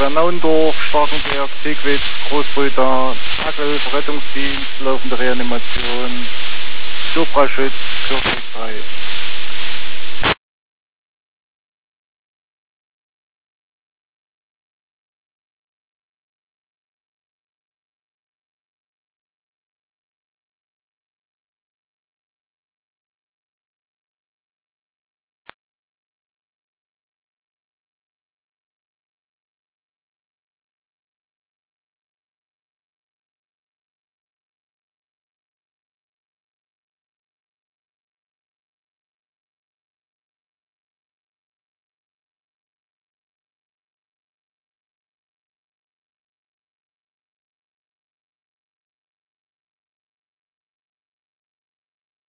Feuerwehr Naundorf, Starkenberg, Tegwitz, Großbrüder, Hackel, Rettungsdienst, laufende Reanimation, Sopraschütz, Kirchweg 3.